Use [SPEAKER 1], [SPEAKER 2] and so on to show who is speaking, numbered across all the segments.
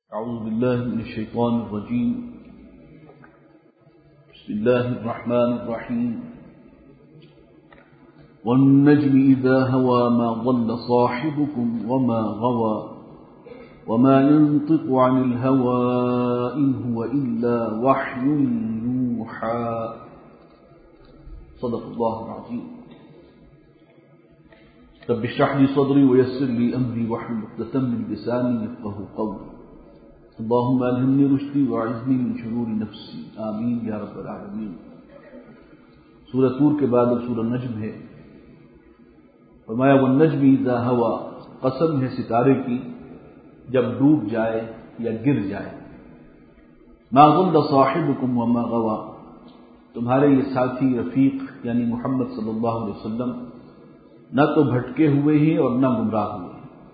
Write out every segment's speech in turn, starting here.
[SPEAKER 1] أعوذ بالله من الشيطان الرجيم. بسم الله الرحمن الرحيم. والنجم إذا هوى ما ضل صاحبكم وما غوى وما ينطق عن الهوى إن هو إلا وحي يوحى. صدق الله العظيم. رب اشرح لي صدري ويسر لي أمري واحلل عقدة من لساني يفقهوا قولي. اللهم الهمني رشدي واعذني من شرور نفسي. آمین یا رب العالمین. سورہ طور کے بعد اب سورہ نجم ہے. فرمایا والنجم اذا هوى، قسم ہے ستارے کی جب ڈوب جائے یا گر جائے. ما ضل صاحبكم وما غوى، تمہارے یہ ساتھی رفیق یعنی محمد صلی اللہ علیہ وسلم نہ تو بھٹکے ہوئے ہیں اور نہ گمراہ ہوئے.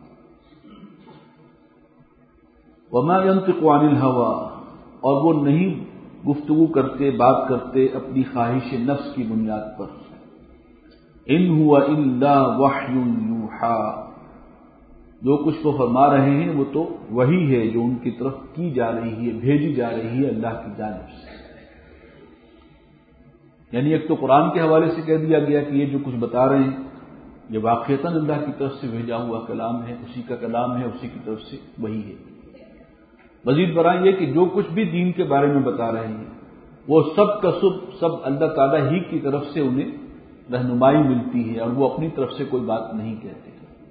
[SPEAKER 1] وما ينطق عن الهوى، اور وہ نہیں گفتگو کرتے بات کرتے اپنی خواہش نفس کی بنیاد پر. ان هو الا وحی یوحى، جو کچھ وہ فرما رہے ہیں وہ تو وحی ہے جو ان کی طرف کی جا رہی ہے، بھیجی جا رہی ہے اللہ کی جانب سے. یعنی ایک تو قرآن کے حوالے سے کہہ دیا گیا کہ یہ جو کچھ بتا رہے ہیں یہ واقعتاً اللہ کی طرف سے بھیجا ہوا کلام ہے، اسی کا کلام ہے، اسی کی طرف سے وحی ہے. مزید برآں یہ کہ جو کچھ بھی دین کے بارے میں بتا رہے ہیں وہ سب کا سب اللہ تعالیٰ ہی کی طرف سے انہیں رہنمائی ملتی ہے اور وہ اپنی طرف سے کوئی بات نہیں کہتے.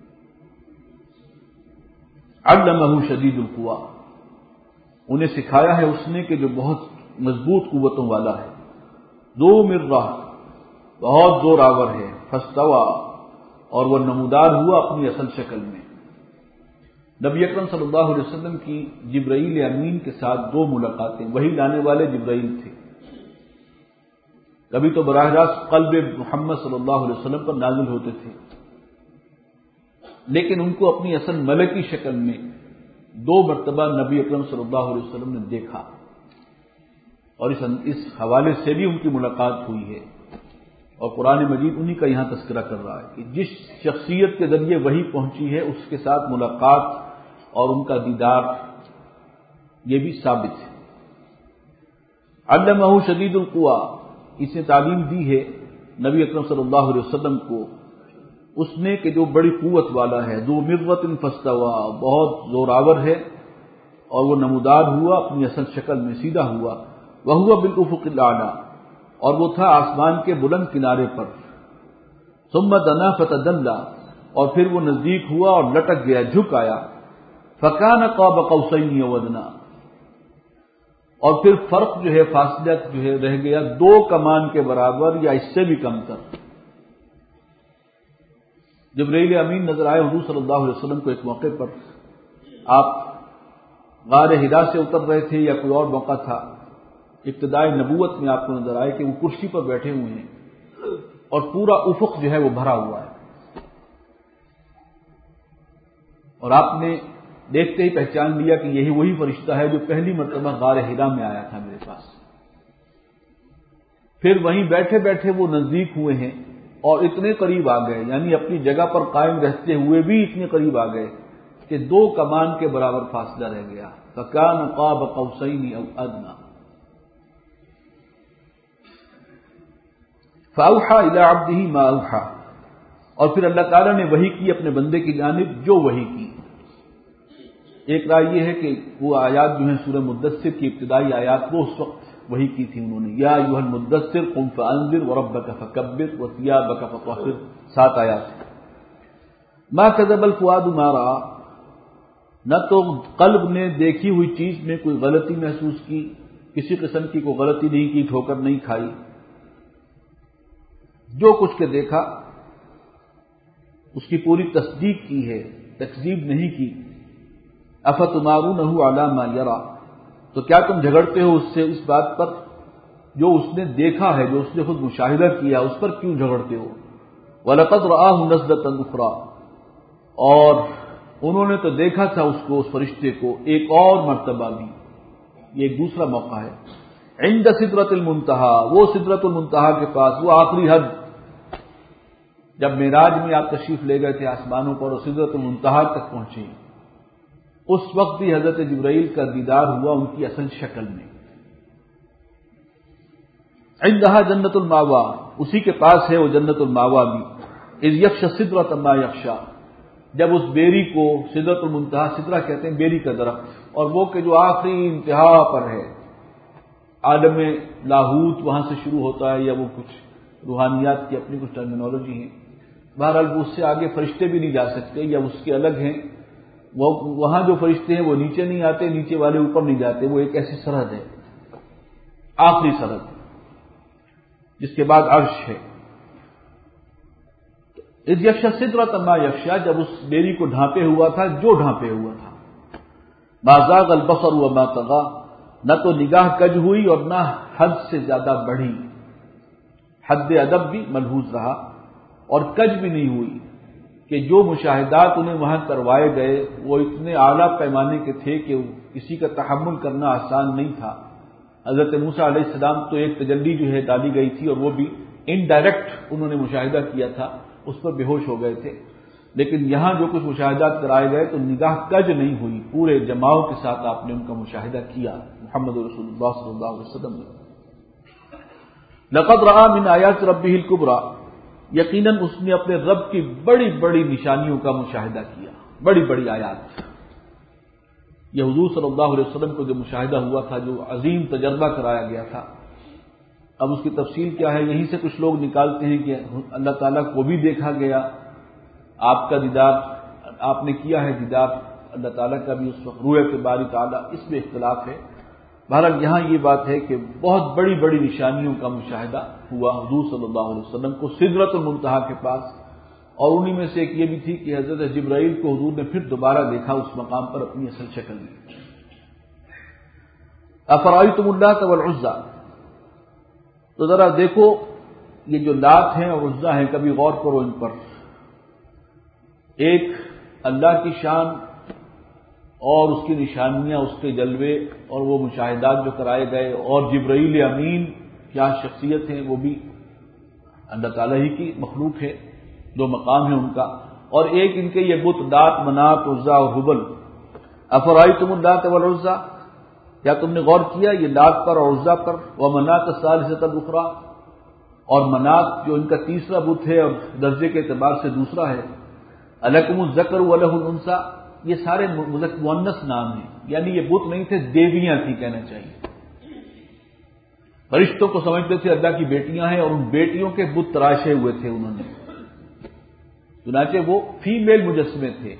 [SPEAKER 1] علمہ شدید القویٰ، انہیں سکھایا ہے اس نے کہ جو بہت مضبوط قوتوں والا ہے. ذو مرہ، بہت زور آور ہے. فاستویٰ، اور وہ نمودار ہوا اپنی اصل شکل میں. نبی اکرم صلی اللہ علیہ وسلم کی جبرائیل امین کے ساتھ دو ملاقاتیں، وہی لانے والے جبرائیل تھے. کبھی تو براہ راست قلب محمد صلی اللہ علیہ وسلم پر نازل ہوتے تھے، لیکن ان کو اپنی اصل ملکی شکل میں دو مرتبہ نبی اکرم صلی اللہ علیہ وسلم نے دیکھا، اور اس حوالے سے بھی ان کی ملاقات ہوئی ہے. اور قرآن مجید انہی کا یہاں تذکرہ کر رہا ہے کہ جس شخصیت کے ذریعے وحی پہنچی ہے اس کے ساتھ ملاقات اور ان کا دیدار یہ بھی ثابت ہے. علمہ شدید القویٰ، اس نے تعلیم دی ہے نبی اکرم صلی اللہ علیہ وسلم کو اس نے کہ جو بڑی قوت والا ہے. ذو مرۃ فاستویٰ، بہت زوراور ہے اور وہ نمودار ہوا اپنی اصل شکل میں، سیدھا ہوا. وہو بالافق الاعلی، اور وہ تھا آسمان کے بلند کنارے پر. ثم دنا فتدلی، اور پھر وہ نزدیک ہوا اور لٹک گیا، جھک آیا. فکان قاب قوسین او ادنی، اور پھر فرق جو ہے فاصلہ جو ہے رہ گیا دو کمان کے برابر یا اس سے بھی کم تر. جبرائیل امین نظر آئے حضور صلی اللہ علیہ وسلم کو ایک موقع پر. آپ غار حرا سے اتر رہے تھے یا کوئی اور موقع تھا، ابتدائی نبوت میں آپ کو نظر آئے کہ وہ کرسی پر بیٹھے ہوئے ہیں اور پورا افق جو ہے وہ بھرا ہوا ہے. اور آپ نے دیکھتے ہی پہچان لیا کہ یہی وہی فرشتہ ہے جو پہلی مرتبہ غار حرا میں آیا تھا میرے پاس. پھر وہیں بیٹھے بیٹھے وہ نزدیک ہوئے ہیں اور اتنے قریب آ گئے، یعنی اپنی جگہ پر قائم رہتے ہوئے بھی اتنے قریب آ گئے کہ دو کمان کے برابر فاصلہ رہ گیا. فکان قاب قوسین او ادنی. فاوحى الى عبده ما اوحى، اور پھر اللہ تعالیٰ نے وحی کی اپنے بندے کی جانب جو وحی کی. ایک رائے یہ ہے کہ وہ آیات جو ہیں سورہ مدثر کی ابتدائی آیات وہ اس وقت وحی کی تھی انہوں نے. یا ایھا المدثر قم فانذر وربک فکبر وثیابک فطہر، 7 آیات. ما کذب الفؤاد ما رأى، نہ تو قلب نے دیکھی ہوئی چیز میں کوئی غلطی محسوس کی، کسی قسم کی کوئی غلطی نہیں کی، ٹھوکر نہیں کھائی. جو کچھ کے دیکھا اس کی پوری تصدیق کی ہے، تکذیب نہیں کی. افتمارونہ علی ما یری، تو کیا تم جھگڑتے ہو اس سے اس بات پر جو اس نے دیکھا ہے، جو اس نے خود مشاہدہ کیا، اس پر کیوں جھگڑتے ہو. وَلَقَدْ رَآهُ نَزْلَةً أُخْرَى، اور انہوں نے تو دیکھا تھا اس کو، اس فرشتے کو ایک اور مرتبہ بھی. یہ ایک دوسرا موقع ہے. عند سدرۃ المنتہا، وہ سدرۃ المنتہا کے پاس، وہ آخری حد. جب معراج میں آپ تشریف لے گئے تھے آسمانوں پر اور سدرۃ المنتہا تک پہنچے، اس وقت بھی حضرت جبرائیل کا دیدار ہوا ان کی اصل شکل میں. عندها جنت الماوا، اسی کے پاس ہے وہ جنت الماوا بھی. اذ یخشی السدرۃ ما یخشی، جب اس بیری کو، سدرۃ المنتہا، سدرہ کہتے ہیں بیری کا درخت، اور وہ کہ جو آخری انتہا پر ہے، عالم لاہوت وہاں سے شروع ہوتا ہے، یا وہ کچھ روحانیات کی اپنی کچھ ٹرمینالوجی ہیں. بہرحال اس سے آگے فرشتے بھی نہیں جا سکتے، یا اس کے الگ ہیں. وہاں جو فرشتے ہیں وہ نیچے نہیں آتے، نیچے والے اوپر نہیں جاتے. وہ ایک ایسی سرحد ہے، آخری سرحد، جس کے بعد عرش ہے. اذ یخشی السدرۃ ما یخشی، جب اس بیری کو ڈھانپے ہوا تھا جو ڈھانپے ہوا تھا. ما زاغ البصر وما طغی، نہ تو نگاہ کج ہوئی اور نہ حد سے زیادہ بڑھی. حد ادب بھی ملحوظ رہا اور کج بھی نہیں ہوئی کہ جو مشاہدات انہیں وہاں کروائے گئے وہ اتنے اعلیٰ پیمانے کے تھے کہ کسی کا تحمل کرنا آسان نہیں تھا. حضرت موسیٰ علیہ السلام تو ایک تجلی جو ہے ڈالی گئی تھی، اور وہ بھی انڈائریکٹ انہوں نے مشاہدہ کیا تھا، اس پر بے ہوش ہو گئے تھے. لیکن یہاں جو کچھ مشاہدات کرائے گئے تو نگاہ کج نہیں ہوئی، پورے جماؤ کے ساتھ آپ نے ان کا مشاہدہ کیا. محمد رسول اللہ صلی اللہ علیہ وسلم نے لقد رأى من آیات ربہ الکبریٰ، یقیناً اس نے اپنے رب کی بڑی بڑی نشانیوں کا مشاہدہ کیا، بڑی بڑی آیات. یہ حضور صلی اللہ علیہ وسلم کو جو مشاہدہ ہوا تھا، جو عظیم تجربہ کرایا گیا تھا. اب اس کی تفصیل کیا ہے، یہیں سے کچھ لوگ نکالتے ہیں کہ اللہ تعالیٰ کو بھی دیکھا گیا. آپ کا دیدار، آپ نے کیا ہے دیدار اللہ تعالیٰ کا بھی اس وقت، رؤیت باری تعالیٰ، اس میں اختلاف ہے. بہرحال یہاں یہ بات ہے کہ بہت بڑی بڑی نشانیوں کا مشاہدہ ہوا حضور صلی اللہ علیہ وسلم کو سدرۃ المنتہا کے پاس. اور انہی میں سے ایک یہ بھی تھی کہ حضرت جبرائیل کو حضور نے پھر دوبارہ دیکھا اس مقام پر اپنی اصل شکل میں. افرأیتم اللات والعزیٰ، تو ذرا دیکھو یہ جو لات ہیں اور عزیٰ ہیں، کبھی غور کرو ان پر. ایک اللہ کی شان اور اس کی نشانیاں، اس کے جلوے اور وہ مشاہدات جو کرائے گئے، اور جبرائیل امین کیا شخصیت ہے، وہ بھی اللہ تعالیٰ ہی کی مخلوق ہے، دو مقام ہے ان کا. اور ایک ان کے یہ بت لات، منات، عزیٰ اور حبل. افرأیتم اللات والعزیٰ، کیا تم نے غور کیا یہ لات پر اور عزیٰ پر؟ ومناۃ الثالثۃ الاخریٰ، اور منات جو ان کا تیسرا بت ہے اور درجے کے اعتبار سے دوسرا ہے. الکم الذکر ولہ الانثیٰ، یہ سارے مؤنث نام ہیں، یعنی یہ بت نہیں تھے، دیویاں تھی کہنا چاہیے. فرشتوں کو سمجھتے تھے اللہ کی بیٹیاں ہیں، اور ان بیٹیوں کے بت تراشے ہوئے تھے انہوں نے. چنانچہ وہ فیمیل مجسمے تھے.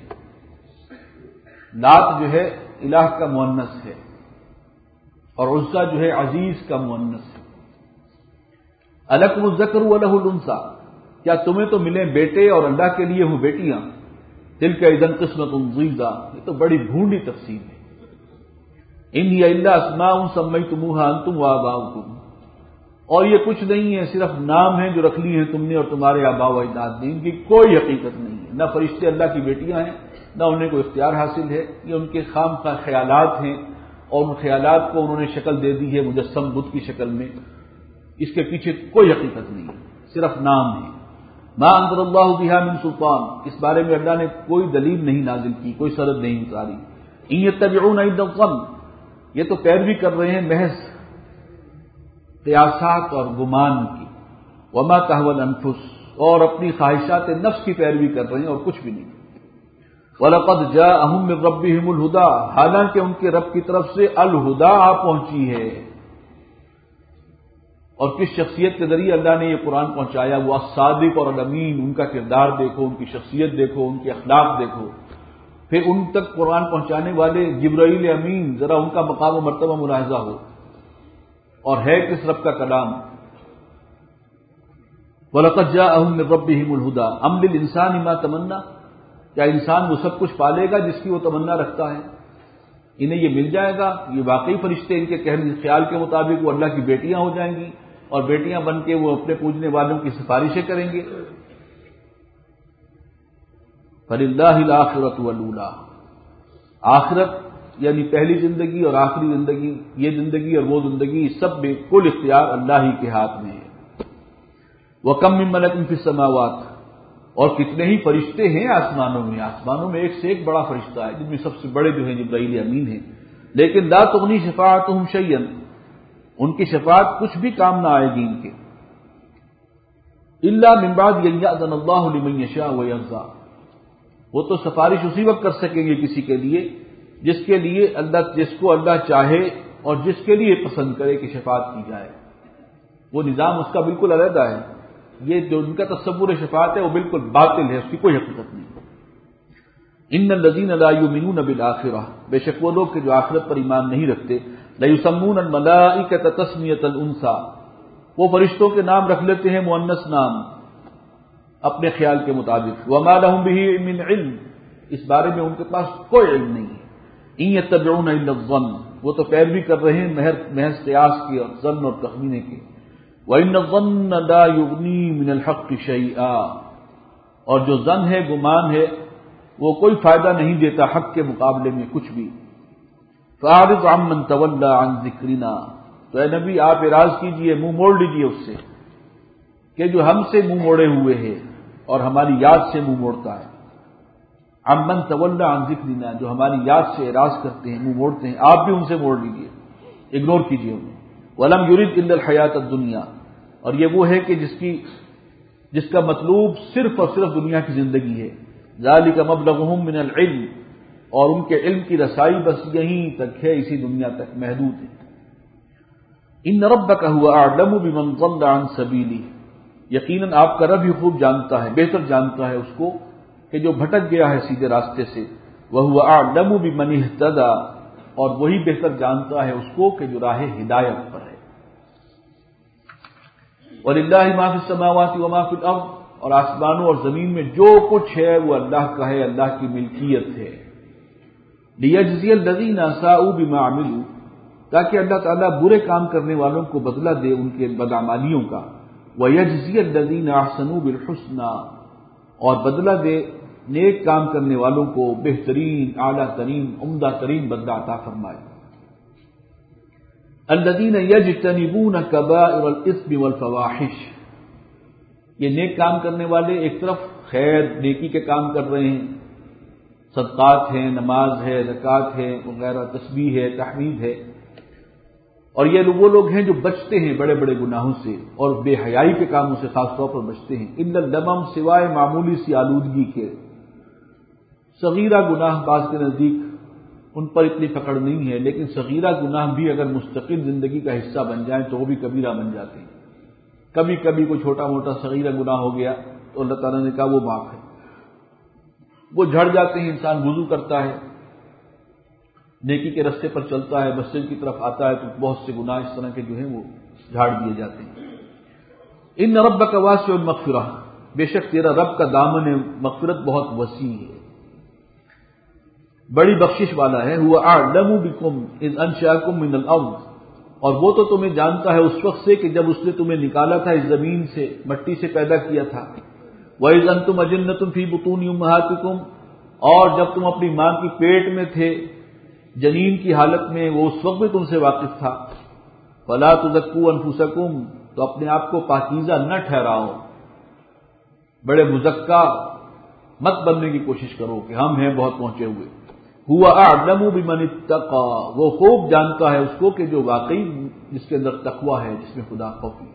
[SPEAKER 1] لات جو ہے الہ کا مؤنث ہے، اور عزیٰ جو ہے عزیز کا مؤنث ہے. الکم الذکر ولہ الانثیٰ، کیا تمہیں تو ملے بیٹے اور اللہ کے لیے ہوں بیٹیاں. تلک اذن قسمۃ ضیزیٰ، یہ تو بڑی بھونڈی تفسیر ہے. ان ہی الا اسماء سمیتموها انتم وآباؤکم، اور یہ کچھ نہیں ہے، صرف نام ہیں جو رکھ لی ہیں تم نے اور تمہارے آباء و اجداد نے. ان کی کوئی حقیقت نہیں ہے. نہ فرشتے اللہ کی بیٹیاں ہیں، نہ انہیں کوئی اختیار حاصل ہے. یہ ان کے خام خواہ خیالات ہیں، اور ان خیالات کو انہوں نے شکل دے دی ہے مجسم بت کی شکل میں. اس کے پیچھے کوئی حقیقت نہیں ہے، صرف نام ہے. ما انزل اللہ بہا من سلطان، اس بارے میں اللہ نے کوئی دلیل نہیں نازل کی، کوئی سند نہیں اتاری. ان یتبعون الا الظن، یہ تو پیروی کر رہے ہیں محض قیاسات اور گمان کی. وما تهوى الانفس، اور اپنی خواہشات نفس کی پیروی کر رہے ہیں اور کچھ بھی نہیں. وَلَقَدْ جَاءَهُم مِّن رَّبِّهِمُ الْهُدَىٰ، حالانکہ ان کے رب کی طرف سے الہدا آ پہنچی ہے. اور کس شخصیت کے ذریعے اللہ نے یہ قرآن پہنچایا؟ وہ الصادق اور الامین. ان کا کردار دیکھو، ان کی شخصیت دیکھو، ان کے اخلاق دیکھو. پھر ان تک قرآن پہنچانے والے جبرائیل امین، ذرا ان کا مقام و مرتبہ ملاحظہ ہو. اور ہے کس رب کا کلام. وَلَقَدْ جَاءَهُم مِّن رَّبِّهِمُ الْهُدَىٰ أَمْ لِلْإِنسَانِ مَا تَمَنَّىٰ، کیا انسان وہ سب کچھ پالے گا جس کی وہ تمنا رکھتا ہے؟ انہیں یہ مل جائے گا؟ یہ واقعی فرشتے ان کے خیال کے مطابق وہ اللہ کی بیٹیاں ہو جائیں گی اور بیٹیاں بن کے وہ اپنے پوجنے والوں کی سفارشیں کریں گے؟ فَلِلَّهِ الْآخِرَةُ وَالْأُولَىٰ، آخرت یعنی پہلی زندگی اور آخری زندگی، یہ زندگی اور وہ زندگی، سب میں کل اختیار اللہ ہی کے ہاتھ میں ہے. وَكَم مِّن مَلَكٍ فِي السَّمَاوَاتِ، اور کتنے ہی فرشتے ہیں آسمانوں میں ایک سے ایک بڑا فرشتہ ہے، جن میں سب سے بڑے جو ہیں جبرائیل امین ہیں، لیکن لا تغنی شفاعتهم شیئا، ان کی شفاعت کچھ بھی کام نہ آئے گی ان کے، الا من بعد ان یأذن اللہ لمن یشاء ویرضى، وہ تو سفارش اسی وقت کر سکیں گے کسی کے لیے جس کو اللہ چاہے اور جس کے لیے پسند کرے کہ شفاعت کی جائے، وہ نظام اس کا بالکل علیحدہ ہے، یہ جو ان کا تصور شفاعت ہے وہ بالکل باطل ہے، اس کی کوئی حقیقت نہیں۔ ان الذین لا یؤمنون بالآخرہ، بے شک وہ لوگ کہ جو آخرت پر ایمان نہیں رکھتے، لیسمون الملائکۃ تسمیۃ الانثی، وہ فرشتوں کے نام رکھ لیتے ہیں مؤنث نام اپنے خیال کے مطابق، وما لهم به من علم، اس بارے میں ان کے پاس کوئی علم نہیں ہے، ان یتبعون الا الظن، وہ تو پیروی کر رہے ہیں محض قیاس کی اور ظن اور تخمینے کی، وان الظن لا یغنی من الحق شیئا، اور جو ظن ہے گمان ہے وہ کوئی فائدہ نہیں دیتا حق کے مقابلے میں کچھ بھی۔ فاعرض عمن تولى عن ذکرنا، تو اے نبی آپ اعراض کیجئے، منہ موڑ لیجئے اس سے کہ جو ہم سے منہ موڑے ہوئے ہے اور ہماری یاد سے منہ موڑتا ہے، عمن تولى عن ذکرنا، جو ہماری یاد سے اعراض کرتے ہیں، منہ موڑتے ہیں، آپ بھی ان سے موڑ لیجئے، اگنور کیجئے انہیں۔ ولم يرد الا الحیات الدنیا، اور یہ وہ ہے کہ جس کا مطلوب صرف اور صرف دنیا کی زندگی ہے، ذالک مبلغهم من العلم، اور ان کے علم کی رسائی بس یہیں تک ہے، اسی دنیا تک محدود ہے۔ ان ربک هو اعلم بمن ضل عن سبیلہ، یقیناً آپ کا رب ہی خوب جانتا ہے، بہتر جانتا ہے اس کو کہ جو بھٹک گیا ہے سیدھے راستے سے، وهو اعلم بمن اهتدى، اور وہی بہتر جانتا ہے اس کو کہ جو راہ ہدایت پر ہے۔ وَلِلَّهِ مَا فِي السَّمَاوَاتِ وَمَا فِي الْأَرْضِ، اور آسمانوں اور زمین میں جو کچھ ہے وہ اللہ کا ہے، اللہ کی ملکیت ہے۔ لِيَجْزِيَ الَّذِينَ أَسَاءُوا بِمَا عَمِلُوا، تاکہ اللہ تعالیٰ برے کام کرنے والوں کو بدلہ دے ان کے بدعمالیوں کا، وَيَجْزِيَ الَّذِينَ أَحْسَنُوا بِالْحُسْنَى، اور بدلہ دے نیک کام کرنے والوں کو بہترین، اعلیٰ ترین، عمدہ ترین بدلہ عطا فرمائے۔ الذین یجتنبون کبائر الاثم والفواحش، یہ نیک کام کرنے والے ایک طرف خیر نیکی کے کام کر رہے ہیں، صدقات ہیں، نماز ہے، زکوٰۃ ہے وغیرہ، تسبیح ہے، تحمید ہے، اور یہ وہ لوگ ہیں جو بچتے ہیں بڑے بڑے گناہوں سے اور بے حیائی کے کاموں سے خاص طور پر بچتے ہیں، الا اللمم، سوائے معمولی سی آلودگی کے، صغیرہ گناہ بعض کے نزدیک ان پر اتنی پکڑ نہیں ہے، لیکن صغیرہ گناہ بھی اگر مستقل زندگی کا حصہ بن جائیں تو وہ بھی کبیرہ بن جاتے ہیں۔ کبھی کبھی کوئی چھوٹا موٹا صغیرہ گناہ ہو گیا تو اللہ تعالیٰ نے کہا وہ معاف ہے، وہ جھڑ جاتے ہیں، انسان وضو کرتا ہے، نیکی کے رستے پر چلتا ہے، مسجد کی طرف آتا ہے تو بہت سے گناہ اس طرح کے جو ہیں وہ جھاڑ دیے جاتے ہیں۔ ان ربک واسع المغفرہ، بے شک تیرا رب کا دامن مغفرت بہت وسیع ہے، بڑی بخشش والا ہے۔ هو اعلم بكم اذ انشاكم من الارض، اور وہ تو تمہیں جانتا ہے اس وقت سے کہ جب اس نے تمہیں نکالا تھا اس زمین سے، مٹی سے پیدا کیا تھا، وَإِذْ أَنْتُمْ أَجِنَّةٌ فِي بُطُونِ أُمَّهَاتِكُمْ، اور جب تم اپنی ماں کی پیٹ میں تھے جنین کی حالت میں، وہ اس وقت بھی تم سے واقف تھا۔ فَلَا تُزَكُّوا أَنفُسَكُمْ، تو اپنے آپ کو پاکیزہ نہ ٹھہراؤ، بڑے مزکا مت بننے کی کوشش کرو کہ ہم ہیں بہت پہنچے ہوئے۔ هُوَ أَعْلَمُ بِمَنِ اتَّقَى، وہ خوب جانتا ہے اس کو کہ جو واقعی جس کے اندر تقویٰ ہے، جس میں خدا خوف ہے۔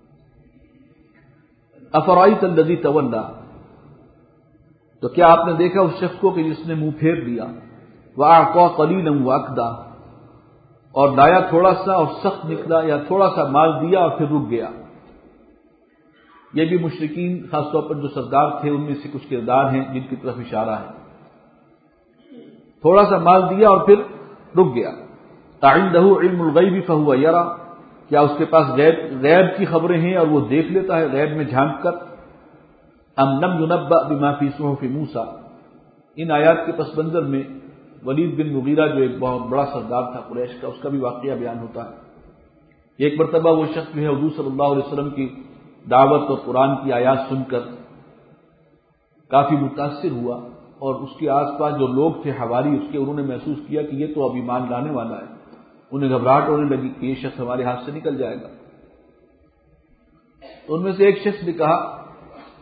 [SPEAKER 1] أَفَرَأَيْتَ الَّذِي تَوَلَّى، تو کیا آپ نے دیکھا اس شخص کو کہ جس نے منہ پھیر دیا، وَأَعْطَىٰ قَلِيلًا وَأَكْدَىٰ، اور لایا تھوڑا سا اور سخت نکلا، یا تھوڑا سا مال دیا اور پھر رک گیا۔ یہ بھی مشرکین خاص طور پر جو سردار تھے ان میں سے کچھ کردار ہیں جن کی طرف اشارہ ہے، تھوڑا سا مال دیا اور پھر رک گیا۔ أَعِندَهُ عِلْمُ الْغَيْبِ فَهُوَ يَرَىٰ، کیا اس کے پاس غیب کی خبریں ہیں اور وہ دیکھ لیتا ہے غیب میں جھانک کر؟ أَمْ لَمْ يُنَبَّأْ بِمَا فِي صُحُفِ مُوسَىٰ، ان آیات کے پس منظر میں ولید بن مغیرہ جو ایک بہت بڑا سردار تھا قریش کا، اس کا بھی واقعہ بیان ہوتا ہے۔ ایک مرتبہ وہ شخص جو ہے حضور صلی اللہ علیہ وسلم کی دعوت اور قرآن کی آیات سن کر کافی متاثر ہوا، اور اس کے آس پاس جو لوگ تھے حواری اس کے، انہوں نے محسوس کیا کہ یہ تو اب ایمان لانے والا ہے، انہیں گھبراہٹ ہونے لگی کہ یہ شخص ہمارے ہاتھ سے نکل جائے گا۔ تو ان میں سے ایک شخص نے کہا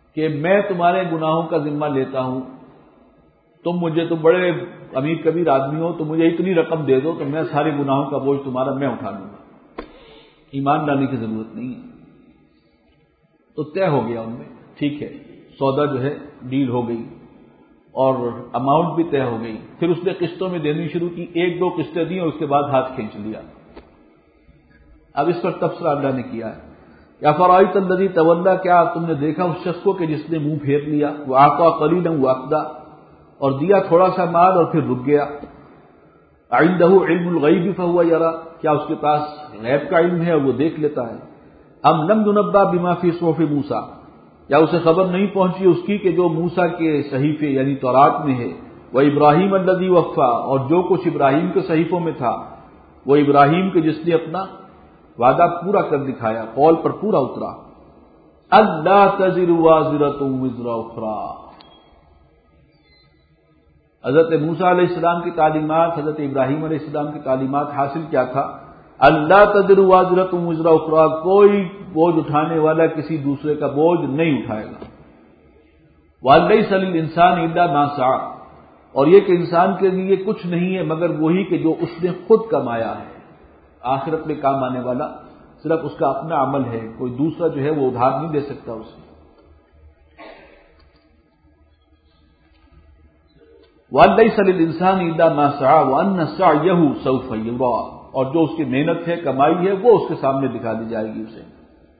[SPEAKER 1] کہ میں تمہارے گناہوں کا ذمہ لیتا ہوں، تم مجھے تو بڑے امیر کبیر آدمی ہو، تو مجھے اتنی رقم دے دو تو میں سارے گناہوں کا بوجھ تمہارا میں اٹھا لوں گا، ایمان لانے کی ضرورت نہیں ہے۔ تو طے ہو گیا ان میں، ٹھیک ہے، سودا جو ہے ڈیل ہو گئی اور اماؤنٹ بھی طے ہو گئی۔ پھر اس نے قسطوں میں دینی شروع کی، ایک دو قسطیں دی اور اس کے بعد ہاتھ کھینچ لیا۔ اب اس پر تبصرہ اللہ نے کیا ہے، یا فرائیت الذی تولی، کیا تم نے دیکھا اس شخص کو کہ جس نے منہ پھیر لیا، وَأَعْطَىٰ قَلِيلًا وَأَكْدَىٰ، اور دیا تھوڑا سا مال اور پھر رک گیا۔ عِندَهُ عِلْمُ الْغَيْبِ فَهُوَ يَرَىٰ، کیا اس کے پاس غیب کا علم ہے اور وہ دیکھ لیتا ہے؟ ام لم يُنَبَّأْ بِمَا فِي صُحُفِ موسیٰ، یا اسے خبر نہیں پہنچی اس کی کہ جو موسیٰ کے صحیفے یعنی تورات میں ہے، وَإِبْرَاهِيمَ الَّذِي وَفَّىٰ، اور جو کچھ ابراہیم کے صحیفوں میں تھا، وہ ابراہیم کے جس نے اپنا وعدہ پورا کر دکھایا، قول پر پورا اترا۔ أَلَّا تَزِرُ وَازِرَةٌ وِزْرَ أُخْرَىٰ، حضرت موسیٰ علیہ السلام کی تعلیمات، حضرت ابراہیم علیہ السلام کی تعلیمات حاصل کیا تھا؟ اللہ تزر وازرۃ وزر اخرى، کوئی بوجھ اٹھانے والا کسی دوسرے کا بوجھ نہیں اٹھائے گا۔ وَلَيْسَ لِلْإِنسَانِ إِلَّا مَا سَعَىٰ، اور یہ کہ انسان کے لیے کچھ نہیں ہے مگر وہی کہ جو اس نے خود کمایا ہے۔ آخرت میں کام آنے والا صرف اس کا اپنا عمل ہے، کوئی دوسرا جو ہے وہ ادھار نہیں دے سکتا اسے۔ وَلَيْسَ لِلْإِنسَانِ إِلَّا مَا سَعَىٰ وَأَنَّ سَعْيَهُ سَوْفَ يُرَىٰ، اور جو اس کی محنت ہے، کمائی ہے، وہ اس کے سامنے دکھا دی جائے گی اسے۔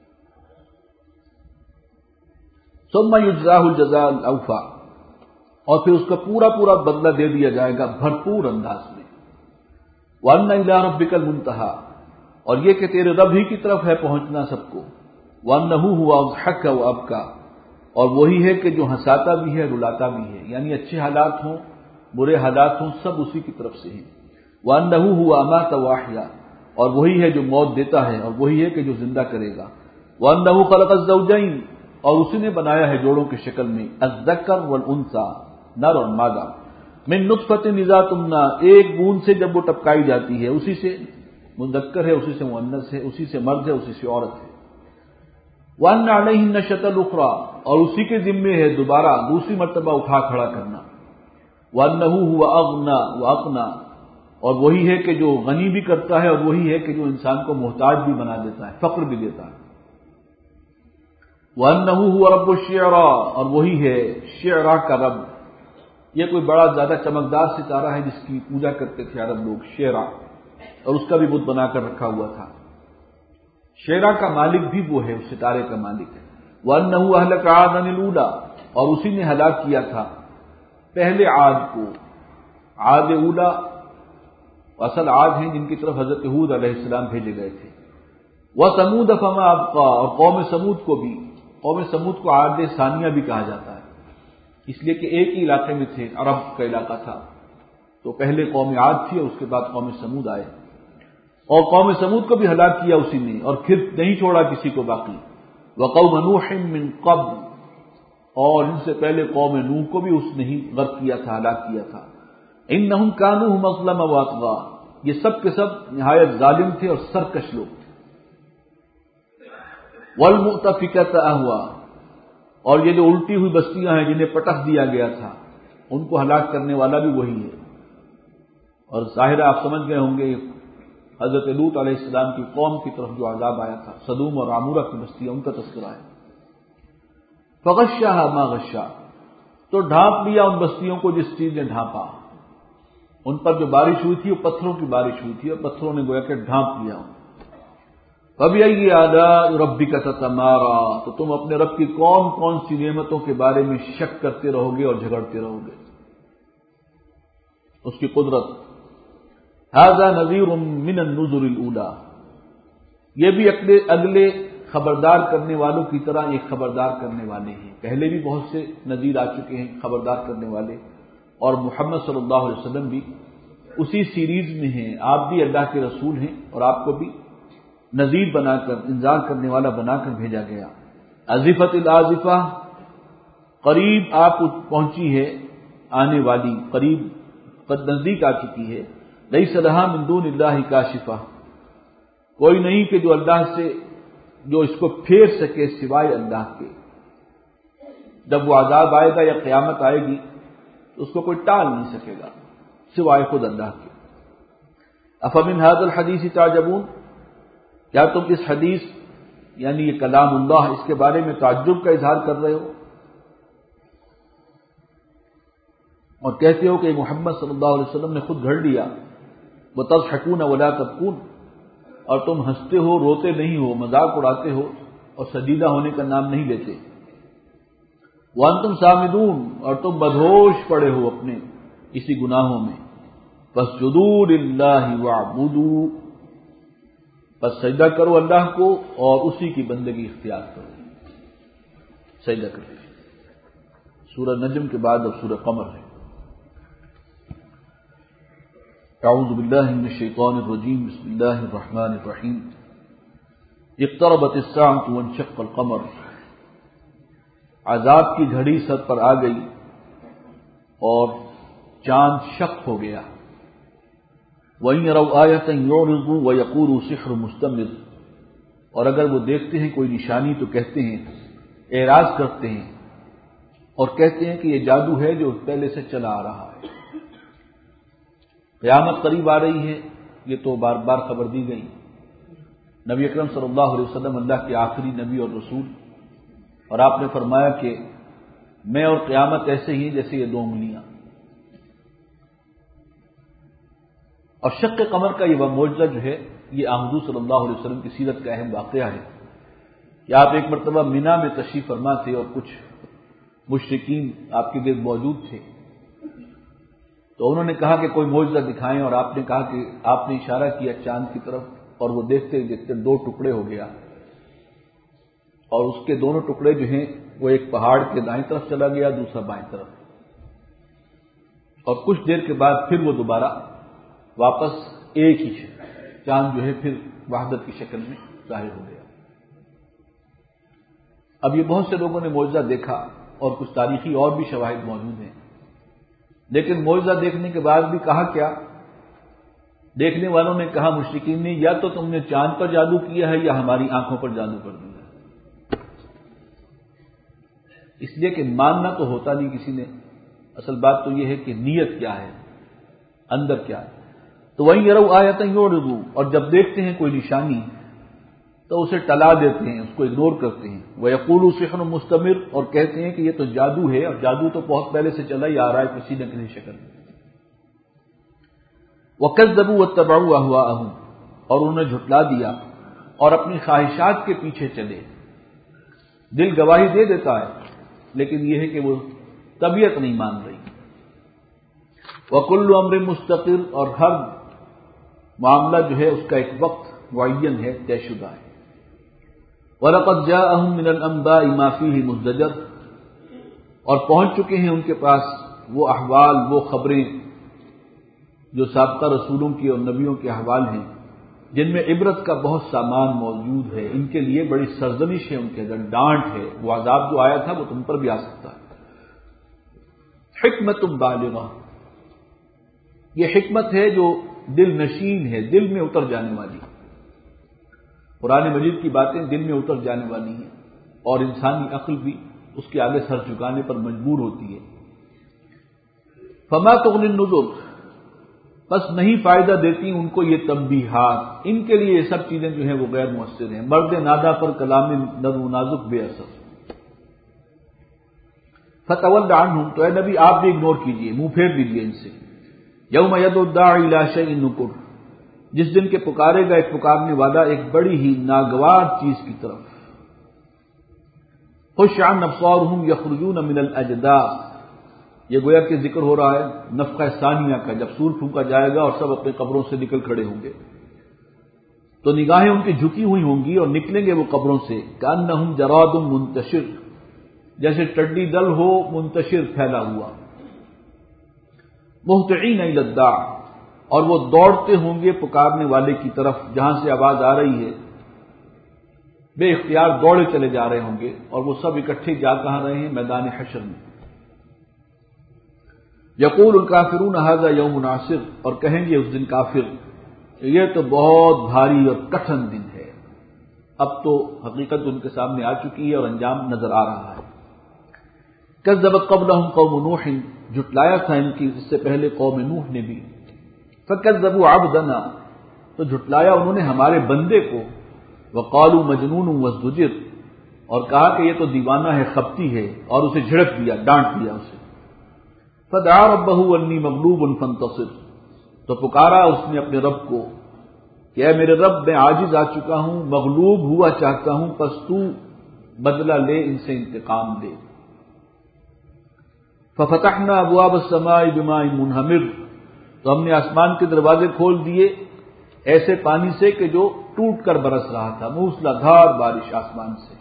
[SPEAKER 1] ثُمَّ يُجْزَاهُ الْجَزَاءَ الْأَوْفَىٰ، اور پھر اس کا پورا پورا بدلہ دے دیا جائے گا بھرپور انداز میں۔ وَأَنَّ إِلَىٰ رَبِّكَ الْمُنتَهَىٰ، اور یہ کہ تیرے رب ہی کی طرف ہے پہنچنا سب کو۔ وَأَنَّهُ هُوَ أَضْحَكَ وَأَبْكَىٰ، اور وہی ہے کہ جو ہنساتا بھی ہے رلاتا بھی ہے، یعنی اچھے حالات ہوں برے حالات ہوں سب اسی کی طرف سے ہیں۔ وَأَنَّهُ هُوَ أَمَاتَ وَأَحْيَا، اور وہی ہے جو موت دیتا ہے اور وہی ہے کہ جو زندہ کرے گا۔ وَأَنَّهُ خَلَقَ الزَّوْجَيْنِ، اور اسی نے بنایا ہے جوڑوں کی شکل میں، الذَّكَرَ وَالْأُنثَىٰ، نر اور مادہ، من نطفۃ اذا تمنیٰ، ایک بوند سے جب وہ ٹپکائی جاتی ہے، اسی سے مذکر ہے، اسی سے مؤنث ہے، اسی سے مرد ہے، اسی سے عورت ہے۔ وَأَنَّ عَلَيْهِ النَّشْأَةَ الْأُخْرَىٰ، اور اسی کے ذمے ہے دوبارہ دوسری مرتبہ اٹھا کھڑا کرنا۔ وَأَنَّهُ هُوَ أَغْنَىٰ وَأَقْنَىٰ، اور وہی ہے کہ جو غنی بھی کرتا ہے اور وہی ہے کہ جو انسان کو محتاج بھی بنا دیتا ہے، فقر بھی دیتا ہے۔ وَأَنَّهُ هُوَ رَبُّ الشِّعْرَىٰ، اور وہی ہے شعراء کا رب۔ یہ کوئی بڑا زیادہ چمکدار ستارہ ہے جس کی پوجا کرتے تھے عرب لوگ، شعراء، اور اس کا بھی بت بنا کر رکھا ہوا تھا۔ شعراء کا مالک بھی وہ ہے، اس ستارے کا مالک ہے۔ وَأَنَّهُ أَهْلَكَ عَادًا الْأُولَىٰ، اور اسی نے ہلاک کیا تھا پہلے عاد کو۔ عاد اولا اصل عاد ہیں جن کی طرف حضرت ہود علیہ السلام بھیجے گئے تھے۔ وَثَمُودَ فَمَا أَبْقَىٰ، اور قوم سمود کو بھی، قوم سمود کو عاد ثانیہ بھی کہا جاتا ہے، اس لیے کہ ایک ہی علاقے میں تھے، عرب کا علاقہ تھا، تو پہلے قوم عاد تھی اور اس کے بعد قوم سمود آئے، اور قوم سمود کو بھی ہلاک کیا اسی نے، اور پھر نہیں چھوڑا کسی کو باقی۔ وَقَوْمَ نُوحٍ مِّن قَبْلُ، اور ان سے پہلے قوم نوح کو بھی اس نے ہی غرق کیا تھا، ہلاک کیا تھا۔ انہم کانوا هم اظلم واطغى، یہ سب کے سب نہایت ظالم تھے اور سرکش لوگ تھے۔ والمؤتفکۃ اہوا، اور یہ جو الٹی ہوئی بستیاں ہیں جنہیں پٹخ دیا گیا تھا، ان کو ہلاک کرنے والا بھی وہی ہے۔ اور ظاہر آپ سمجھ گئے ہوں گے حضرت لوط علیہ السلام کی قوم کی طرف جو عذاب آیا تھا، سدوم اور عمورہ کی بستیاں، ان کا تذکرہ ہے۔ فغشاها ما غشا، تو ڈھانپ لیا ان بستیوں کو جس چیز نے ڈھانپا۔ ان پر جو بارش ہوئی تھی وہ پتھروں کی بارش ہوئی تھی اور پتھروں نے گویا کہ ڈھانپ لیا۔ فَبِأَيِّ آلَاءِ رَبِّكَ تَتَمَارَىٰ، تو تم اپنے رب کی کون کون سی نعمتوں کے بارے میں شک کرتے رہو گے اور جھگڑتے رہو گے، اس کی قدرت۔ هَذَا نَذِيرٌ مِّنَ النُّذُرِ الْأُولَىٰ، یہ بھی اگلے خبردار کرنے والوں کی طرح ایک خبردار کرنے والے ہیں، پہلے بھی بہت سے نذیر آ چکے ہیں خبردار کرنے والے، اور محمد صلی اللہ علیہ وسلم بھی اسی سیریز میں ہیں، آپ بھی اللہ کے رسول ہیں اور آپ کو بھی نذیر بنا کر، انذار کرنے والا بنا کر بھیجا گیا۔ ازفت الازفہ، قریب آپ پہنچی ہے آنے والی، قریب قد نزدیک آ چکی ہے۔ لیس لہا من دون اللہ کاشفہ، کوئی نہیں کہ جو اللہ سے جو اس کو پھیر سکے سوائے اللہ کے۔ جب وہ عذاب آئے گا یا قیامت آئے گی تو اس کو کوئی ٹال نہیں سکے گا سوائے خود اللہ کے۔ افمن ھذا الحدیث تعجبون، کیا تم اس حدیث یعنی یہ کلام اللہ اس کے بارے میں تعجب کا اظہار کر رہے ہو اور کہتے ہو کہ محمد صلی اللہ علیہ وسلم نے خود گھڑ لیا، وتضحکون ولا تبکون، اور تم ہنستے ہو روتے نہیں ہو، مذاق اڑاتے ہو اور سجیدہ ہونے کا نام نہیں لیتے، وانتم سامدون، اور تم بدہوش پڑے ہو اپنے اسی گناہوں میں، فاسجدوا للہ واعبدوا، بس سجدہ کرو اللہ کو اور اسی کی بندگی اختیار کرو، سجدہ کرو۔ سورہ نجم کے بعد اب سورہ قمر ہے۔ اعوذ باللہ من الشیطان الرجیم، بسم اللہ الرحمن الرحیم، اقتربت الساعة وانشق القمر، عذاب کی گھڑی سر پر آ گئی اور چاند شق ہو گیا، وَإِنْ يَرَوْا آيَةً يُعْرِضُوا وَيَقُولُوا سِحْرٌ مُسْتَمِرٌ، اور اگر وہ دیکھتے ہیں کوئی نشانی تو کہتے ہیں، اعراض کرتے ہیں اور کہتے ہیں کہ یہ جادو ہے جو پہلے سے چلا آ رہا ہے۔ قیامت قریب آ رہی ہے، یہ تو بار بار خبر دی گئی۔ نبی اکرم صلی اللہ علیہ وسلم اللہ کے آخری نبی اور رسول، اور آپ نے فرمایا کہ میں اور قیامت ایسے ہی جیسے یہ دو انگلیاں۔ اور شق قمر کا یہ معجزہ جو ہے یہ حضور صلی اللہ علیہ وسلم کی سیرت کا اہم واقعہ ہے کہ آپ ایک مرتبہ مینا میں تشریف فرما تھے اور کچھ مشرکین آپ کے گرد موجود تھے، تو انہوں نے کہا کہ کوئی معجزہ دکھائیں، اور آپ نے کہا کہ آپ نے اشارہ کیا چاند کی طرف، اور وہ دیکھتے دیکھتے دو ٹکڑے ہو گیا، اور اس کے دونوں ٹکڑے جو ہیں وہ ایک پہاڑ کے دائیں طرف چلا گیا، دوسرا بائیں طرف، اور کچھ دیر کے بعد پھر وہ دوبارہ واپس ایک ہی چاند جو ہے پھر وحدت کی شکل میں ظاہر ہو گیا۔ اب یہ بہت سے لوگوں نے معجزہ دیکھا اور کچھ تاریخی اور بھی شواہد موجود ہیں، لیکن معجزہ دیکھنے کے بعد بھی کہا کیا؟ دیکھنے والوں نے کہا، مشرکین نے، یا تو تم نے چاند پر جادو کیا ہے یا ہماری آنکھوں پر جادو کر دیا ہے، اس لیے کہ ماننا تو ہوتا نہیں کسی نے، اصل بات تو یہ ہے کہ نیت کیا ہے، اندر کیا ہے۔ تو وہیں یروا آیۃ یعرضوا، اور جب دیکھتے ہیں کوئی نشانی تو اسے ٹلا دیتے ہیں، اس کو اگنور کرتے ہیں، وَيَقُولُوا سِحْرٌ مُسْتَمِرٌ، اور کہتے ہیں کہ یہ تو جادو ہے، اور جادو تو بہت پہلے سے چلا ہی آ رہا ہے کسی نہ کسی شکل میں۔ وَكَذَّبُوا وَاتَّبَعُوا أَهْوَاءَهُمْ، اور انہوں نے جھٹلا دیا اور اپنی خواہشات کے پیچھے چلے۔ دل گواہی دے دیتا ہے لیکن یہ ہے کہ وہ طبیعت نہیں مان رہی۔ وَكُلُّ أَمْرٍ مُسْتَقِرٌ، اور ہر معاملہ جو ہے اس کا ایک وقت معین ہے، طے شدہ ہے۔ وَلَقَدْ جَاءَهُم مِّنَ الْأَنبَاءِ مَا فِيهِ مُزْدَجَرٌ، اور پہنچ چکے ہیں ان کے پاس وہ احوال، وہ خبریں جو سابقہ رسولوں کی اور نبیوں کے احوال ہیں، جن میں عبرت کا بہت سامان موجود ہے، ان کے لیے بڑی سرزنش ہے، ان کے اندر ڈانٹ ہے، وہ عذاب جو آیا تھا وہ تم پر بھی آ سکتا ہے۔ حکمت بالغہ، یہ حکمت ہے جو دل نشین ہے، دل میں اتر جانے والی۔ قرآن مجید کی باتیں دل میں اتر جانے والی ہیں، اور انسانی عقل بھی اس کے آگے سر جھکانے پر مجبور ہوتی ہے۔ فما تغنی النذر، بس نہیں فائدہ دیتی ان کو یہ تنبیہات، ان کے لیے یہ سب چیزیں جو ہیں وہ غیر مؤثر ہیں۔ مرد نادا پر کلام نرم و نازک بے اثر۔ فتول عنہم، تو اے نبی آپ بھی اگنور کیجئے، منہ پھیر دیجئے ان سے۔ یوم یدعو الداعی الی شیء نکر، جس دن کے پکارے گا ایک پکارنے والا ایک بڑی ہی ناگوار چیز کی طرف۔ خش عن ابصارهم یخرجون من الاجداث، یہ گویا کہ ذکر ہو رہا ہے نفخہ ثانیہ کا، جب سور پھونکا جائے گا اور سب اپنے قبروں سے نکل کھڑے ہوں گے، تو نگاہیں ان کی جھکی ہوئی ہوں گی اور نکلیں گے وہ قبروں سے، کأنہم جراد منتشر، جیسے ٹڈی دل ہو منتشر پھیلا ہوا، مہطعین الی الداع، اور وہ دوڑتے ہوں گے پکارنے والے کی طرف، جہاں سے آواز آ رہی ہے بے اختیار دوڑے چلے جا رہے ہوں گے، اور وہ سب اکٹھے جا کہاں رہے ہیں؟ میدان حشر میں۔ یقول الکافرون ھذا یوم عسر، اور کہیں گے اس دن کافر یہ تو بہت بھاری اور کٹھن دن ہے۔ اب تو حقیقت ان کے سامنے آ چکی ہے اور انجام نظر آ رہا ہے۔ کذبت قبلہم قوم نوح، جھٹلایا تھا ان کی اس سے پہلے قوم نوح نے بھی، فکذبوا عبدنا، تو جھٹلایا انہوں نے ہمارے بندے کو، وقالوا مجنون وازدجر، اور کہا کہ یہ تو دیوانہ ہے، خپتی ہے، اور اسے جھڑک دیا، ڈانٹ دیا اسے۔ فدعا ربہ انی مغلوب فانتصر، تو پکارا اس نے اپنے رب کو کہ اے میرے رب، میں عاجز آ چکا ہوں، مغلوب ہوا چاہتا ہوں، پس تو بدلہ لے، ان سے انتقام لے۔ ففتحنا ابواب السماء بماء منہمر، تو ہم نے آسمان کے دروازے کھول دیے ایسے پانی سے کہ جو ٹوٹ کر برس رہا تھا، موسلا دھار بارش آسمان سے۔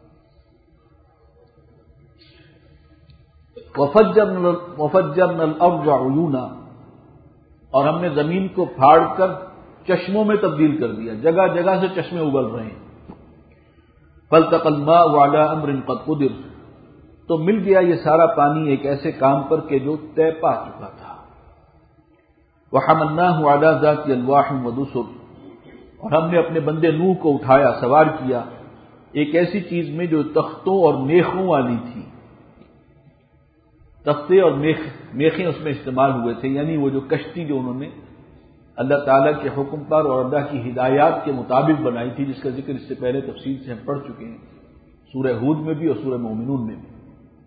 [SPEAKER 1] وفجرنا الارض عیونا، اور ہم نے زمین کو پھاڑ کر چشموں میں تبدیل کر دیا، جگہ جگہ سے چشمے اگل رہے ہیں۔ فالتقى الماء على امر قد قدر، تو مل گیا یہ سارا پانی ایک ایسے کام پر کہ جو طے پا چکا تھا۔ وحملناه على ذات الواح ودسر، اور ہم نے اپنے بندے نوح کو اٹھایا، سوار کیا ایک ایسی چیز میں جو تختوں اور میخوں والی تھی۔ تختے اور میخیں اس میں استعمال ہوئے تھے، یعنی وہ جو کشتی جو انہوں نے اللہ تعالیٰ کے حکم پر اور اللہ کی ہدایات کے مطابق بنائی تھی، جس کا ذکر اس سے پہلے تفصیل سے ہم پڑھ چکے ہیں، سورہ ہود میں بھی اور سورہ مومنون میں بھی۔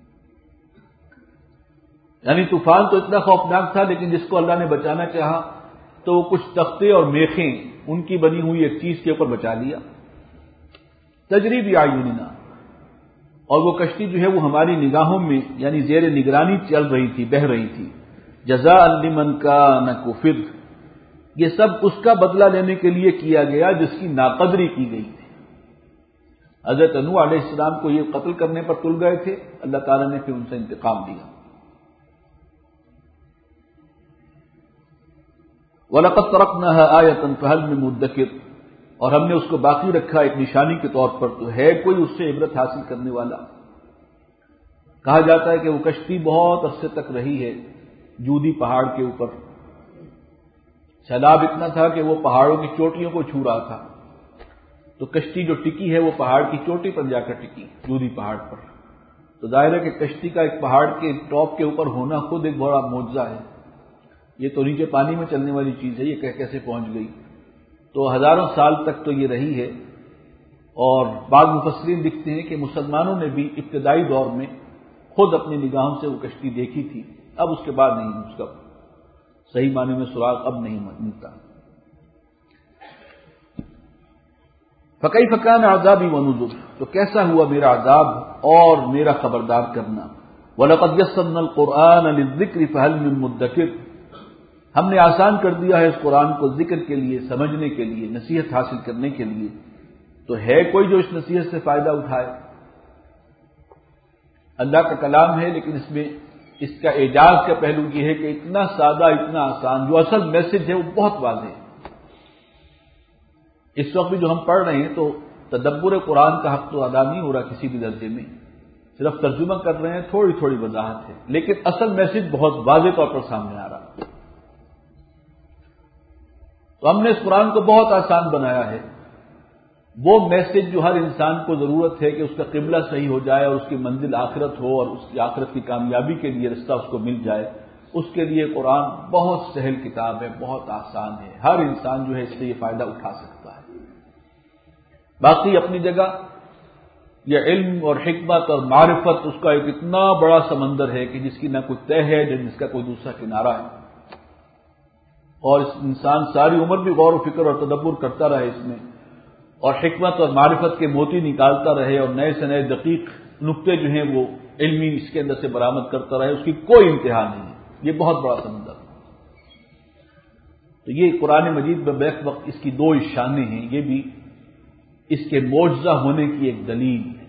[SPEAKER 1] یعنی طوفان تو اتنا خوفناک تھا، لیکن جس کو اللہ نے بچانا چاہا تو وہ کچھ تختے اور میخیں ان کی بنی ہوئی ایک چیز کے اوپر بچا لیا۔ تجری بأعیننا، اور وہ کشتی جو ہے وہ ہماری نگاہوں میں یعنی زیر نگرانی چل رہی تھی، بہہ رہی تھی۔ جزاء لمن کان کفر، یہ سب اس کا بدلہ لینے کے لیے کیا گیا جس کی ناقدری کی گئی تھی۔ حضرت نوح علیہ السلام کو یہ قتل کرنے پر تل گئے تھے، اللہ تعالیٰ نے پھر ان سے انتقام لیا۔ وَلَقَدْ تَرَكْنَاهَا آيَةً فَهَلْ مِن مُدَّكِرٍ، اور ہم نے اس کو باقی رکھا ایک نشانی کے طور پر، تو ہے کوئی اس سے عبرت حاصل کرنے والا۔ کہا جاتا ہے کہ وہ کشتی بہت عرصے تک رہی ہے جودی پہاڑ کے اوپر، سیلاب اتنا تھا کہ وہ پہاڑوں کی چوٹیوں کو چھو رہا تھا، تو کشتی جو ٹکی ہے وہ پہاڑ کی چوٹی پر جا کر ٹکی، جودی پہاڑ پر۔ تو ظاہر ہے کہ کشتی کا ایک پہاڑ کے ٹاپ کے اوپر ہونا خود ایک بڑا معجزہ ہے، یہ تو نیچے پانی میں چلنے والی چیز ہے، یہ کیسے پہنچ گئی؟ تو ہزاروں سال تک تو یہ رہی ہے، اور بعض مفسرین لکھتے ہیں کہ مسلمانوں نے بھی ابتدائی دور میں خود اپنی نگاہوں سے وہ کشتی دیکھی تھی، اب اس کے بعد نہیں، اس کا صحیح معنی میں سراغ اب نہیں ملتا۔ فَكَيْفَ كَانَ عَذَابِي وَنُذُرِ، تو کیسا ہوا میرا عذاب اور میرا خبردار کرنا۔ وَلَقَدْ يَسَّرْنَا الْقُرْآنَ لِلذِّكْرِ فَهَلْ مِن مُدَّكِرٍ، ہم نے آسان کر دیا ہے اس قرآن کو ذکر کے لیے، سمجھنے کے لیے، نصیحت حاصل کرنے کے لیے، تو ہے کوئی جو اس نصیحت سے فائدہ اٹھائے؟ اللہ کا کلام ہے، لیکن اس میں اس کا اعجاز کا پہلو یہ ہے کہ اتنا سادہ، اتنا آسان، جو اصل میسج ہے وہ بہت واضح ہے۔ اس وقت بھی جو ہم پڑھ رہے ہیں تو تدبر قرآن کا حق تو ادا نہیں ہو رہا کسی بھی درجے میں، صرف ترجمہ کر رہے ہیں، تھوڑی تھوڑی وضاحت ہے، لیکن اصل میسج بہت واضح طور پر سامنے آ رہا ہے۔ تو ہم نے اس قرآن کو بہت آسان بنایا ہے، وہ میسج جو ہر انسان کو ضرورت ہے کہ اس کا قبلہ صحیح ہو جائے اور اس کی منزل آخرت ہو اور اس کی آخرت کی کامیابی کے لیے رستہ اس کو مل جائے، اس کے لیے قرآن بہت سہل کتاب ہے، بہت آسان ہے، ہر انسان جو ہے اس سے یہ فائدہ اٹھا سکتا ہے۔ باقی اپنی جگہ یہ علم اور حکمت اور معرفت، اس کا ایک اتنا بڑا سمندر ہے کہ جس کی نہ کوئی تہہ ہے، جس کا کوئی دوسرا کنارہ ہے، اور اس انسان ساری عمر بھی غور و فکر اور تدبر کرتا رہے اس میں، اور حکمت اور معرفت کے موتی نکالتا رہے، اور نئے سے نئے دقیق نقطے جو ہیں وہ علمی اس کے اندر سے برآمد کرتا رہے، اس کی کوئی انتہا نہیں ہے، یہ بہت بڑا سمندر ہے۔ تو یہ قرآن مجید میں بیک وقت اس کی دو شانیں ہیں، یہ بھی اس کے معجزہ ہونے کی ایک دلیل ہے۔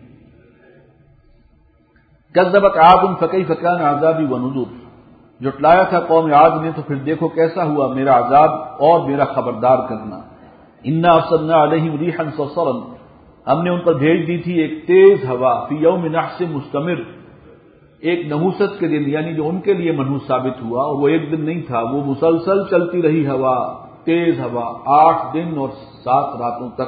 [SPEAKER 1] کذبت عاد فکیف کان عذابی ونذر، جھٹلایا تھا قوم عاد نے، تو پھر دیکھو کیسا ہوا میرا عذاب اور میرا خبردار کرنا۔ انا ارسلنا علیہم ریحا صرصرا، ہم نے ان پر بھیج دی تھی ایک تیز ہوا، فی یوم نحس مستمر، ایک نحوست کے دن، یعنی جو ان کے لیے منحوس ثابت ہوا، اور وہ ایک دن نہیں تھا، وہ مسلسل چلتی رہی ہوا، تیز ہوا، 8 دن اور 7 راتوں تک۔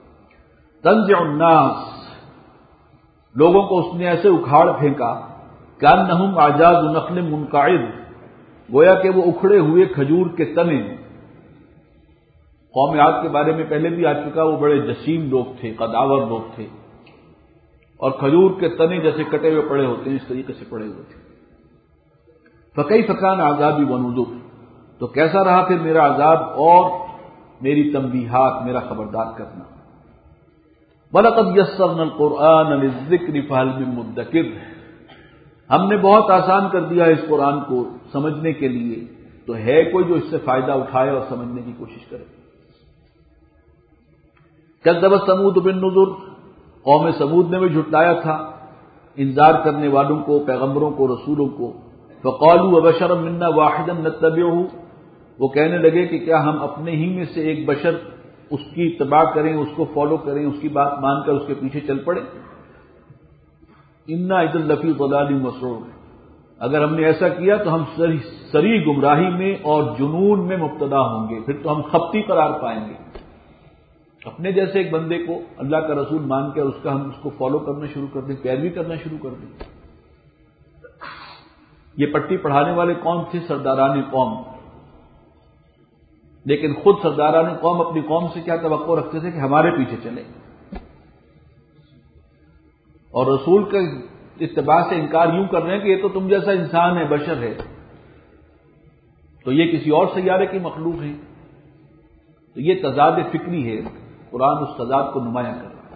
[SPEAKER 1] تنزع الناس، لوگوں کو اس نے ایسے اکھاڑ پھینکا، کأنہم اعجاز نخل منقعر، گویا کہ وہ اکھڑے ہوئے کھجور کے تنے. قوم عاد کے بارے میں پہلے بھی آ چکا، وہ بڑے جسیم لوگ تھے، قدآور لوگ تھے، اور کھجور کے تنے جیسے کٹے ہوئے پڑے ہوتے ہیں اس طریقے سے پڑے ہوئے تھے. فکیف کان عذابی ونذر، تو کیسا رہا پھر میرا عذاب اور میری تنبیہات، میرا خبردار کرنا. وَلَقَدْ يَسَّرْنَا الْقُرْآنَ لِلذِّكْرِ فَهَلْ مِن مُدَّكِرٍ، ہم نے بہت آسان کر دیا ہے اس قرآن کو سمجھنے کے لیے، تو ہے کوئی جو اس سے فائدہ اٹھائے اور سمجھنے کی کوشش کرے. كذبت ثمود بالنذر، قوم ثمود نے بھی جھٹلایا تھا انذار کرنے والوں کو، پیغمبروں کو، رسولوں کو. فقالوا وبشرا منا واحدا نتبعه، وہ کہنے لگے کہ کیا ہم اپنے ہی میں سے ایک بشر اس کی اتباع کریں، اس کو فالو کریں، اس کی بات مان کر اس کے پیچھے چل پڑیں. انا اذا لفی ضلال مسعور، اگر ہم نے ایسا کیا تو ہم سری گمراہی میں اور جنون میں مبتلا ہوں گے، پھر تو ہم خپتی قرار پائیں گے. اپنے جیسے ایک بندے کو اللہ کا رسول مان کے اور ہم اس کو فالو کرنا شروع کر دیں، پیروی کرنا شروع کر دیں. یہ پٹی پڑھانے والے کون تھے؟ سرداران قوم. لیکن خود سرداران قوم اپنی قوم سے کیا توقع رکھتے تھے کہ ہمارے پیچھے چلے، اور رسول کے اتباع سے انکار یوں کر رہے ہیں کہ یہ تو تم جیسا انسان ہے، بشر ہے، تو یہ کسی اور سیارے کی مخلوق ہے. تو یہ تضاد فکری ہے، قرآن اس تضاد کو نمایاں کر رہا ہے.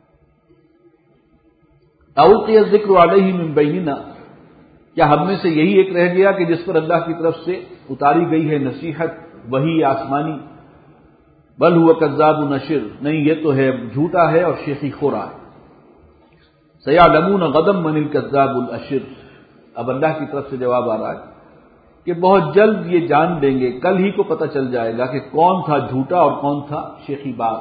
[SPEAKER 1] اَوْلْقِيَ الذِّكْرُ عَلَيْهِ مِن بَيْنِنَا، کیا ہم میں سے یہی ایک رہ گیا کہ جس پر اللہ کی طرف سے اتاری گئی ہے نصیحت، وہی آسمانی. بل هو کذاب نشر، نہیں یہ تو ہے جھوٹا ہے اور شیخی خورا ہے. سیعلمون غدا من الکذاب الاشر، اب اللہ کی طرف سے جواب آ رہا ہے کہ بہت جلد یہ جان لیں گے، کل ہی کو پتہ چل جائے گا کہ کون تھا جھوٹا اور کون تھا شیخی باز.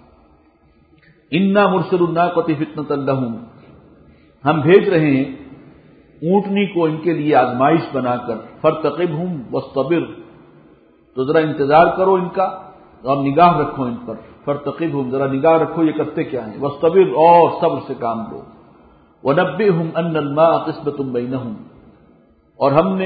[SPEAKER 1] انا مرسل الناقۃ فتنۃ لہم، ہم بھیج رہے ہیں اونٹنی کو ان کے لیے آزمائش بنا کر. فارتقبہم واصطبر، تو ذرا انتظار کرو ان کا اور نگاہ رکھو ان پر. فارتقبہم، ذرا نگاہ رکھو یہ کرتے کیا ہیں. واصطبر، اور صبر سے کام لو. ونبئہم ان الماء قسمۃ بینہم، اور ہم نے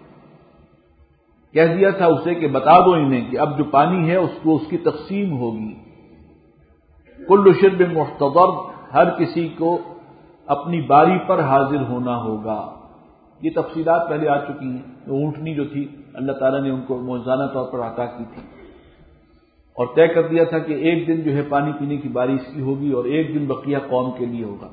[SPEAKER 1] کہہ دیا تھا اسے کہ بتا دو انہیں کہ اب جو پانی ہے اس کو اس کی تقسیم ہوگی. کل شرب محتضر، ہر کسی کو اپنی باری پر حاضر ہونا ہوگا. یہ تفصیلات پہلے آ چکی ہیں. اونٹنی جو تھی اللہ تعالیٰ نے ان کو موزانہ طور پر عطا کی تھی اور طے کر دیا تھا کہ ایک دن جو ہے پانی پینے کی باری اس کی ہوگی اور ایک دن بقیہ قوم کے لیے ہوگا.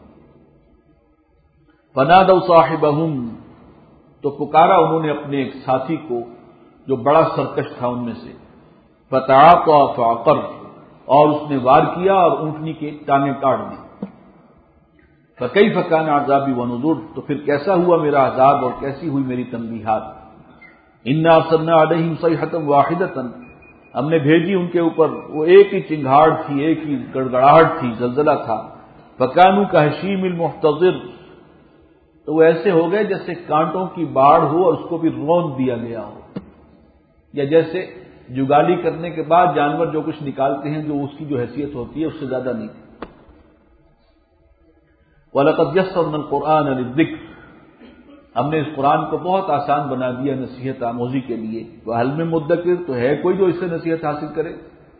[SPEAKER 1] فنادوا صاحبہم، تو پکارا انہوں نے اپنے ایک ساتھی کو جو بڑا سرکش تھا ان میں سے. فتعاطى فعقر، اور اس نے وار کیا اور اونٹنی کے ٹانگیں کاٹ دی. فکیف کان عذابی ونذر، تو پھر کیسا ہوا میرا عذاب اور کیسی ہوئی میری تنبیہات. انا ارسلنا علیہم صیحۃ واحدۃ، ہم نے بھیجی ان کے اوپر وہ ایک ہی چنگھاڑ تھی، ایک ہی گڑگڑاہٹ تھی، زلزلہ تھا. فکانوا کہشیم المحتضر، تو وہ ایسے ہو گئے جیسے کانٹوں کی باڑھ ہو اور اس کو بھی روند دیا گیا ہو، یا جیسے جگالی کرنے کے بعد جانور جو کچھ نکالتے ہیں جو اس کی جو حیثیت ہوتی ہے اس سے زیادہ نہیں. وَلَقَدْ يَسَّرْنَا الْقُرْآنَ لِلذِّكْرِ، ہم نے اس قرآن کو بہت آسان بنا دیا نصیحت آموزی کے لیے. وَهَلْ مِن مُدَّكِرٍ، تو ہے کوئی جو اس سے نصیحت حاصل کرے.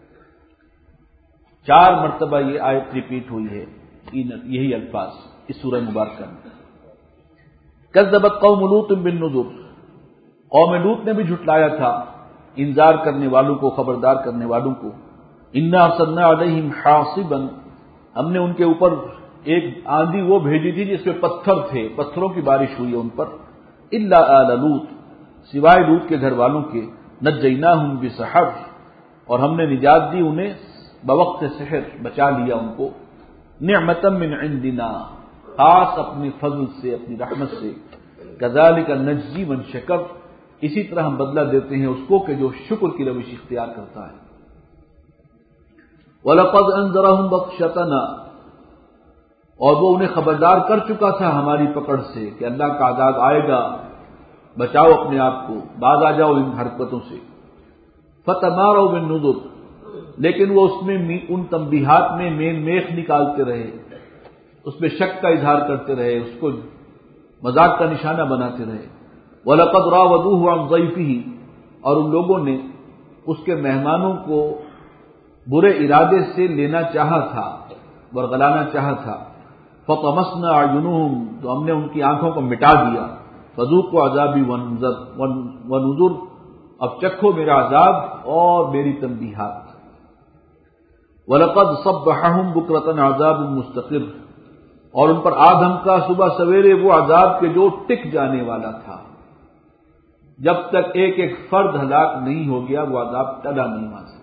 [SPEAKER 1] 4 مرتبہ یہ آیت ریپیٹ ہوئی ہے، یہی الفاظ اس سورہ مبارکہ میں. كذبت قوم لوط بالنذر، قوم لوط نے بھی جھٹلایا تھا انذار کرنے والوں کو، خبردار کرنے والوں کو. انا ارسلنا علیہم حاصبا، ہم نے ان کے اوپر ایک آندھی وہ بھیجی تھی جس میں پتھر تھے، پتھروں کی بارش ہوئی ان پر. الا آل لوط، سوائے لوط کے گھر والوں کے. نجیناہم بسحر، اور ہم نے نجات دی انہیں بوقت سحر، بچا لیا ان کو. نعمتا من عندنا، خاص اپنے فضل سے، اپنی رحمت سے. کذالک نجزی من شکر، اسی طرح ہم بدلہ دیتے ہیں اس کو کہ جو شکر کی روش اختیار کرتا ہے. وَلَقَدْ أَنذَرَهُمْ بَطْشَتَنَا، اور وہ انہیں خبردار کر چکا تھا ہماری پکڑ سے کہ اللہ کا عذاب آئے گا، بچاؤ اپنے آپ کو، باز آ جاؤ ان حرکتوں سے. فَتَمَارَوْا بِالنُّذُرِ، لیکن وہ اس میں ان تنبیہات میں مین میخ نکالتے رہے، اس میں شک کا اظہار کرتے رہے، اس کو مذاق کا نشانہ بناتے رہے۔ وَلَقَدْ رَاوَدُوهُ عَنْ ضَيْفِهِ، اور ان لوگوں نے اس کے مہمانوں کو برے ارادے سے لینا چاہا تھا، ورغلانا چاہا تھا۔ فَطَمَسْنَا أَعْيُنَهُمْ، تو ہم نے ان کی آنکھوں کو مٹا دیا۔ فَذُوقُوا عَذَابِي وَنُذُرْ، اب چکھو میرا عذاب اور میری تنبیہات۔ وَلَقَدْ صَبَّحَهُمْ بُكْرَةً عَذَابٌ مُسْتَقِرٌّ، اور ان پر آ دھمکا صبح سویرے وہ عذاب کے جو ٹک جانے والا تھا۔ جب تک ایک ایک فرد ہلاک نہیں ہو گیا وہ عذاب ٹلا نہیں وہاں سے۔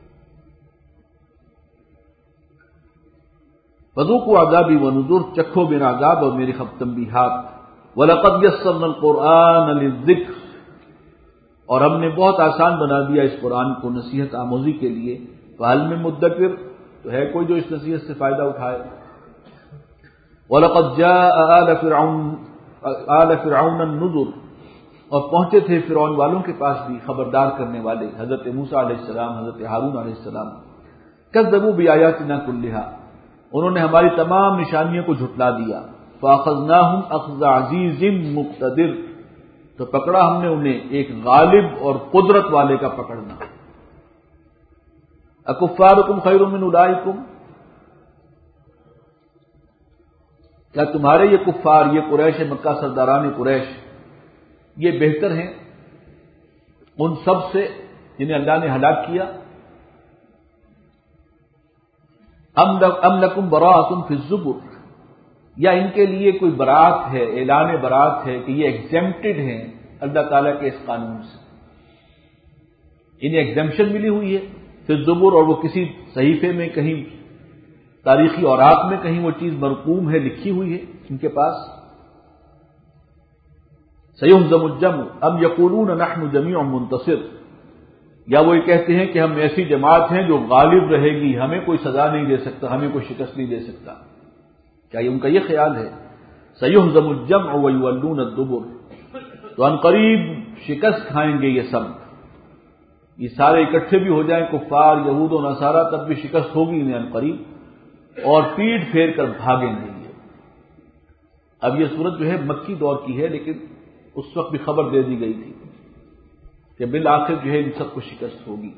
[SPEAKER 1] فذوقوا عذابی ونذر، چکھو میرا عذاب اور میری تنبیہات۔ وَلَقَدْ يَسَّرْنَا الْقُرْآنَ لِلذِّكْرِ، اور ہم نے بہت آسان بنا دیا اس قرآن کو نصیحت آموزی کے لیے۔ فَهَلْ مِن مُدَّكِرٍ، تو ہے کوئی جو اس نصیحت سے فائدہ اٹھائے۔ وَلَقَدْ جَاءَ آلَ فِرْعَوْنَ النُّذُرُ، اور پہنچے تھے فرعون والوں کے پاس بھی خبردار کرنے والے، حضرت موسیٰ علیہ السلام، حضرت ہارون علیہ السلام۔ کذبوا بآیاتنا کلھا، انہوں نے ہماری تمام نشانیوں کو جھٹلا دیا۔ فأخذناہم اخذ عزیز مقتدر، تو پکڑا ہم نے انہیں ایک غالب اور قدرت والے کا پکڑنا۔ اکفارکم خیر من اولئکم، کیا تمہارے یہ کفار، یہ قریش مکہ، سرداران قریش، یہ بہتر ہیں ان سب سے جنہیں اللہ نے ہلاک کیا؟ ام لکم براءۃ فی الزبر، یا ان کے لیے کوئی برات ہے، اعلان برات ہے کہ یہ ایگزیمپٹڈ ہیں اللہ تعالیٰ کے اس قانون سے، انہیں ایگزیمپشن ملی ہوئی ہے فی الزبر، اور وہ کسی صحیفے میں کہیں تاریخی اوراق میں کہیں وہ چیز مرقوم ہے، لکھی ہوئی ہے ان کے پاس۔ سیہزم الجمع ام یقولون نحن جمیع منتصر، یا وہ یہ کہتے ہیں کہ ہم ایسی جماعت ہیں جو غالب رہے گی، ہمیں کوئی سزا نہیں دے سکتا، ہمیں کوئی شکست نہیں دے سکتا، کیا یہ ان کا یہ خیال ہے؟ سیہزم الجمع ویولون الدبر، تو ان قریب شکست کھائیں گے یہ سب، یہ سارے اکٹھے بھی ہو جائیں کفار یہود و نصارہ، تب بھی شکست ہوگی انہیں ان قریب، اور پیٹ پھیر کر بھاگیں گے یہ۔ اب یہ صورت جو ہے مکی دور کی ہے، لیکن اس وقت بھی خبر دے دی گئی تھی کہ بالآخر جو ہے ان سب کو شکست ہوگی۔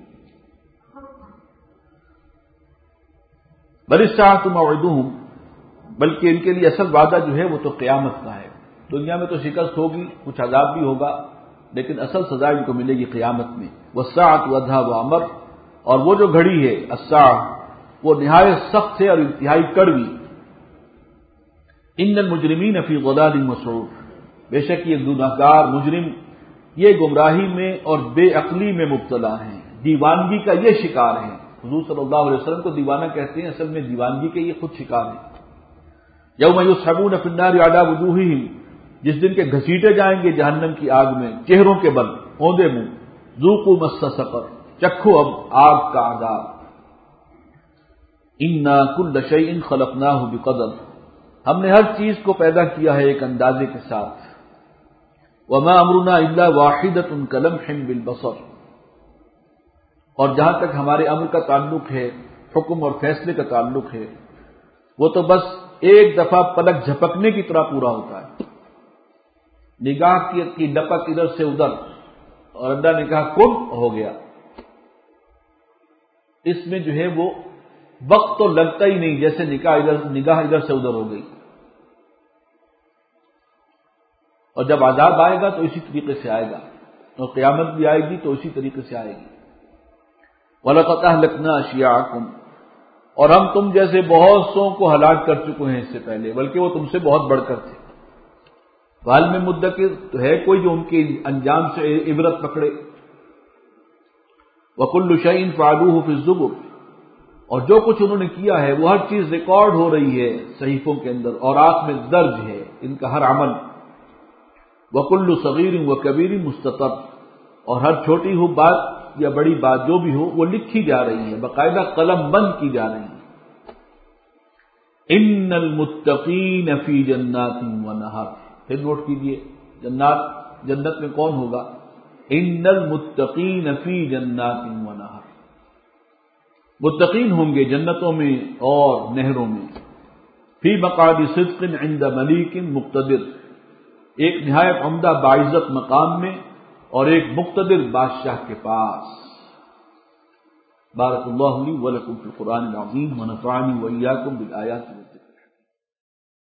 [SPEAKER 1] بل الساعۃ موعدہم، بلکہ ان کے لیے اصل وعدہ جو ہے وہ تو قیامت کا ہے۔ دنیا میں تو شکست ہوگی، کچھ عذاب بھی ہوگا، لیکن اصل سزا ان کو ملے گی قیامت میں۔ والساعۃ ادھیٰ وامر، اور وہ جو گھڑی ہے الساعۃ، وہ نہایت سخت ہے اور انتہائی کڑوی۔ ان المجرمین فی ضلال مسعور، بے شک یہ گنہگار مجرم یہ گمراہی میں اور بے عقلی میں مبتلا ہیں، دیوانگی کا یہ شکار ہیں۔ حضور صلی اللہ علیہ وسلم کو دیوانہ کہتے ہیں، اصل میں دیوانگی کے یہ خود شکار ہیں۔ یوم یسحبون فی النار علی وجوہہم، جس دن کے گھسیٹے جائیں گے جہنم کی آگ میں چہروں کے بل، اوندے منہ، ذوقوا مس سقر، چکھو اب آگ کا عذاب۔ انا کل شیء خلقناہ بقدر، ہم نے ہر چیز کو پیدا کیا ہے ایک اندازے کے ساتھ۔ وما امرنا الا واحدۃ کلمح بالبصر، اور جہاں تک ہمارے امر کا تعلق ہے، حکم اور فیصلے کا تعلق ہے، وہ تو بس ایک دفعہ پلک جھپکنے کی طرح پورا ہوتا ہے، نگاہ کی ڈپک ادھر سے ادھر، اور اللہ نے کہا کن، ہو گیا۔ اس میں جو ہے وہ وقت تو لگتا ہی نہیں، جیسے نگاہ ادھر سے ادھر ہو گئی۔ اور جب عذاب آئے گا تو اسی طریقے سے آئے گا، اور قیامت بھی آئے گی تو اسی طریقے سے آئے گی۔ وَلَقَدْ أَهْلَكْنَا أَشْيَاعَكُمْ، اور ہم تم جیسے بہت سو کو ہلاک کر چکے ہیں اس سے پہلے، بلکہ وہ تم سے بہت بڑھ کر تھے۔ وَهَلْ مِن مُدَّكِرٍ، تو ہے کوئی جو ان کے انجام سے عبرت پکڑے۔ وَكُلُّ شَيْءٍ فَعَلُوهُ فِي الزُّبُرِ، اور جو کچھ انہوں نے کیا ہے وہ ہر چیز ریکارڈ ہو رہی ہے صحیفوں کے اندر، اور آنکھ میں درج ہے ان کا ہر عمل۔ وَكُلُّ صَغِيرٍ وَكَبِيرٍ مُسْتَطَرٌ، اور ہر چھوٹی ہو بات یا بڑی بات جو بھی ہو وہ لکھی جا رہی ہے، باقاعدہ قلم بند کی جا رہی ہے۔ ان المتقین فی جنات ونہر، پھر نوٹ کیجئے جنت میں کون ہوگا؟ ان المتقین فی جنات ونہر، متقین ہوں گے جنتوں میں اور نہروں میں۔ فی مقعد صدق عند ملیک مقتدر، ایک نہایت عمدہ باعزت مقام میں اور ایک مقتدر بادشاہ کے پاس۔ بارک اللہ لی ولکم فی القرآن العظیم ونفعنی وإیاکم بالآیات